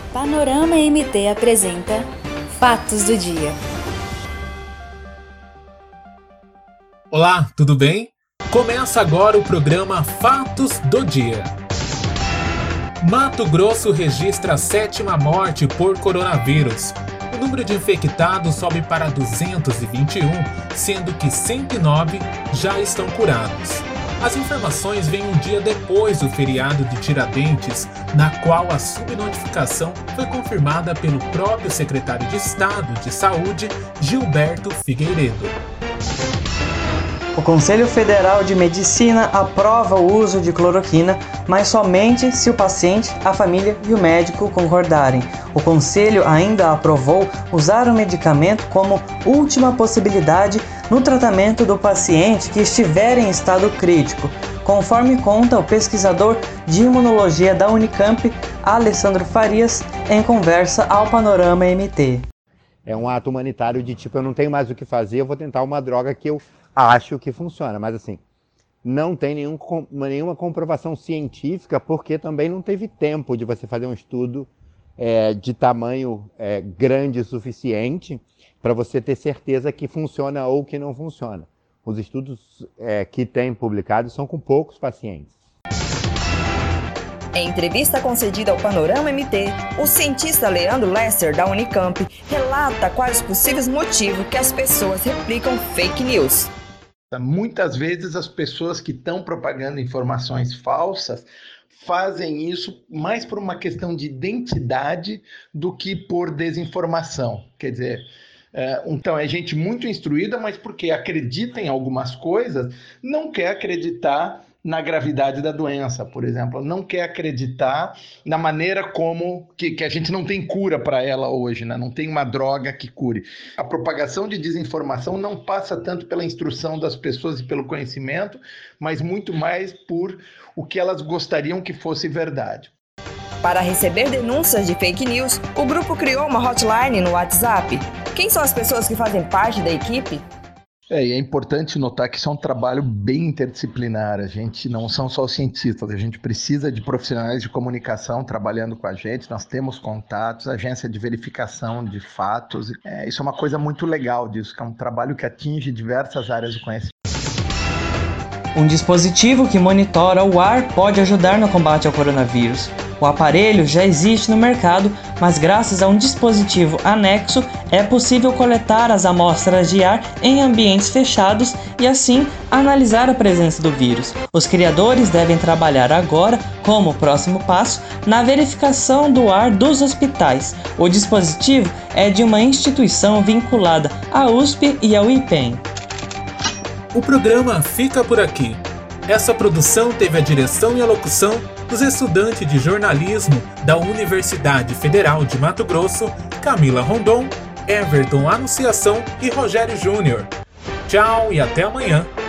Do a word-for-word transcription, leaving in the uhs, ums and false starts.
Panorama M T apresenta Fatos do Dia. Olá, tudo bem? Começa agora o programa Fatos do Dia. Mato Grosso registra a sétima morte por coronavírus. O número de infectados sobe para duzentos e vinte e um, sendo que cento e nove já estão curados. As informações vêm um dia depois do feriado de Tiradentes, na qual a subnotificação foi confirmada pelo próprio secretário de Estado de Saúde, Gilberto Figueiredo. O Conselho Federal de Medicina aprova o uso de cloroquina, mas somente se o paciente, a família e o médico concordarem. O Conselho ainda aprovou usar o medicamento como última possibilidade no tratamento do paciente que estiver em estado crítico, conforme conta o pesquisador de imunologia da Unicamp, Alessandro Farias, em conversa ao Panorama M T. É um ato humanitário de tipo, eu não tenho mais o que fazer, eu vou tentar uma droga que eu acho que funciona, mas assim, não tem nenhum, nenhuma comprovação científica, porque também não teve tempo de você fazer um estudo é, de tamanho é, grande o suficiente para você ter certeza que funciona ou que não funciona. Os estudos é, que tem publicados são com poucos pacientes. Em entrevista concedida ao Panorama M T, o cientista Leandro Lester, da Unicamp, relata quais os possíveis motivos que as pessoas replicam fake news. Muitas vezes as pessoas que estão propagando informações falsas fazem isso mais por uma questão de identidade do que por desinformação. Quer dizer, é, então é gente muito instruída, mas porque acredita em algumas coisas, não quer acreditar na gravidade da doença, por exemplo, não quer acreditar na maneira como que, que a gente não tem cura para ela hoje, né? Não tem uma droga que cure. A propagação de desinformação não passa tanto pela instrução das pessoas e pelo conhecimento, mas muito mais por o que elas gostariam que fosse verdade. Para receber denúncias de fake news, o grupo criou uma hotline no WhatsApp. Quem são as pessoas que fazem parte da equipe? É, e é importante notar que isso é um trabalho bem interdisciplinar. A gente não são só os cientistas, a gente precisa de profissionais de comunicação trabalhando com a gente, nós temos contatos, agência de verificação de fatos. É, isso é uma coisa muito legal disso, que é um trabalho que atinge diversas áreas do conhecimento. Um dispositivo que monitora o ar pode ajudar no combate ao coronavírus. O aparelho já existe no mercado, mas graças a um dispositivo anexo é possível coletar as amostras de ar em ambientes fechados e assim analisar a presença do vírus. Os criadores devem trabalhar agora, como próximo passo, na verificação do ar dos hospitais. O dispositivo é de uma instituição vinculada à U S P e ao IPEM. O programa fica por aqui. Essa produção teve a direção e a locução dos estudantes de jornalismo da Universidade Federal de Mato Grosso, Camila Rondon, Everton Anunciação e Rogério Júnior. Tchau e até amanhã!